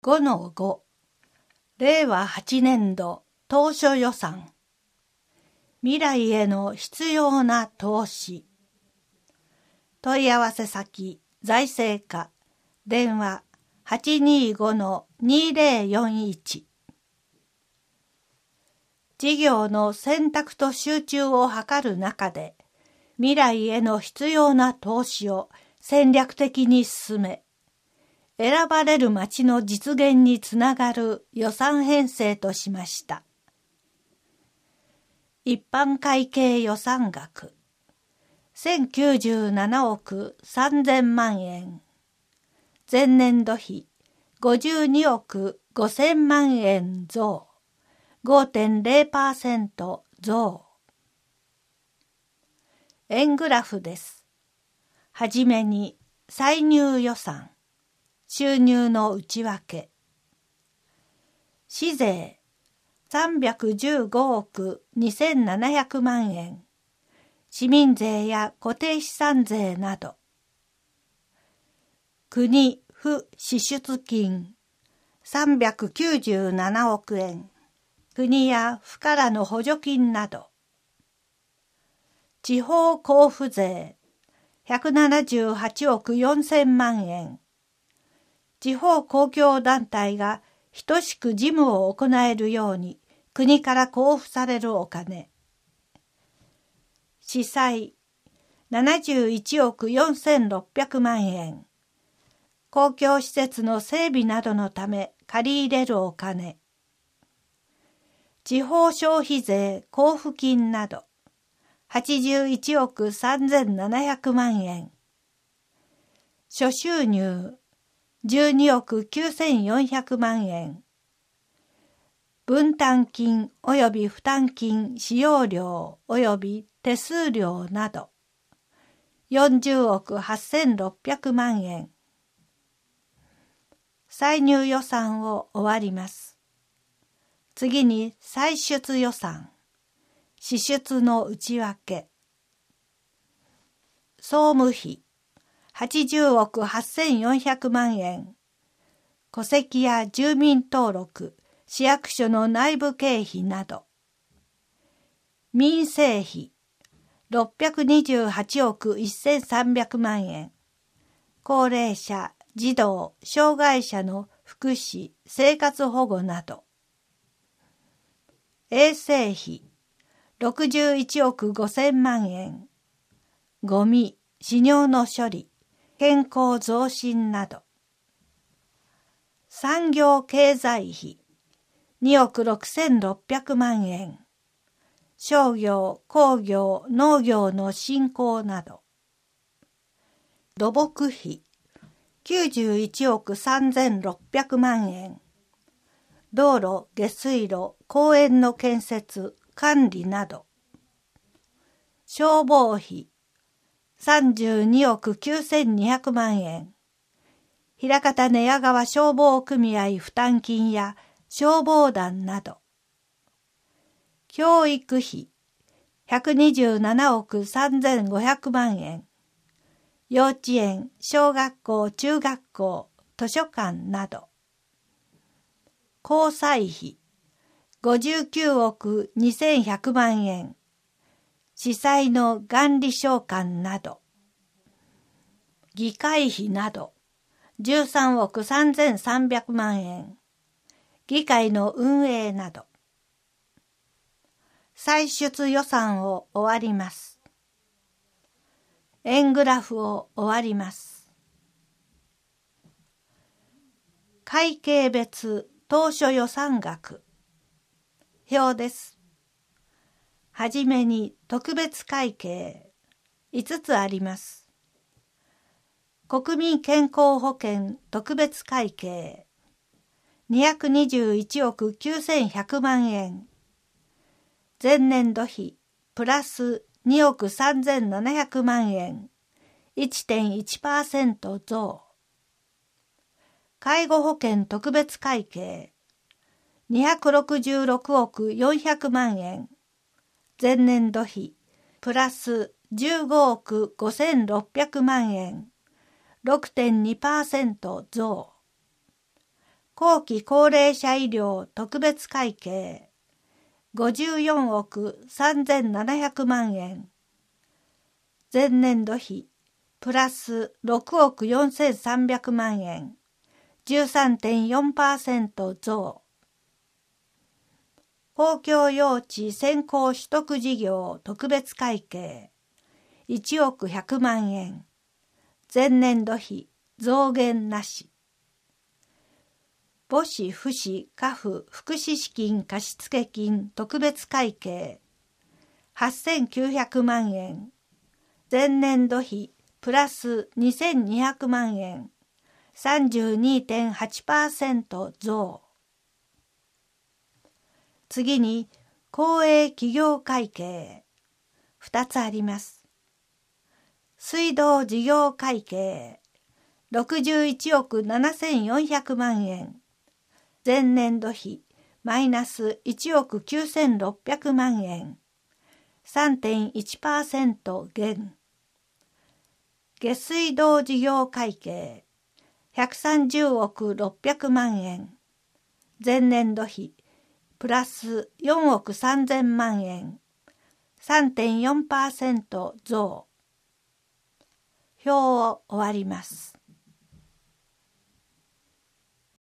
5-5 令和8年度当初予算未来への必要な投資問い合わせ先財政課電話 825-2041 事業の選択と集中を図る中で未来への必要な投資を戦略的に進め選ばれる町の実現につながる予算編成としました。一般会計予算額1097億3000万円前年度比52億5000万円増 5.0% 増円グラフです。はじめに歳入予算収入の内訳市税315億2700万円市民税や固定資産税など国府支出金397億円国や府からの補助金など地方交付税178億4000万円地方公共団体が等しく事務を行えるように国から交付されるお金。司祭71億4600万円。公共施設の整備などのため借り入れるお金。地方消費税交付金など81億3700万円。諸収入12億9400万円。分担金及び負担金使用料及び手数料など40億8600万円。歳入予算を終わります。次に歳出予算。支出の内訳。総務費80億8400万円。戸籍や住民登録、市役所の内部経費など。民生費628億1300万円。高齢者、児童、障害者の福祉、生活保護など。衛生費61億5000万円。ゴミ、飼料の処理、健康増進など。産業経済費2億6600万円。商業、工業、農業の振興など。土木費91億3600万円。道路、下水路、公園の建設、管理など。消防費32億9200万円。枚方寝屋川消防組合負担金や消防団など。教育費127億3500万円。幼稚園、小学校、中学校、図書館など。交際費59億2100万円。司祭の元利償還など。議会費など13億3300万円。議会の運営など。歳出予算を終わります。円グラフを終わります。会計別当初予算額。表です。はじめに特別会計5つあります。国民健康保険特別会計221億9100万円。前年度比プラス2億3700万円 1.1% 増。介護保険特別会計266億400万円。前年度比プラス15億5600万円 6.2% 増。 後期高齢者医療特別会計54億3700万円。前年度比プラス6億4300万円。13.4% 増。公共用地先行取得事業特別会計1億100万円。前年度比増減なし。母子父子家父福祉資金貸付金特別会計8900万円。前年度比プラス2200万円。32.8% 増。次に公営企業会計2つあります。水道事業会計61億7400万円。前年度比マイナス1億9600万円。3.1% 減。下水道事業会計130億600万円。前年度比プラス4億3000万円。3.4% 増。表を終わります。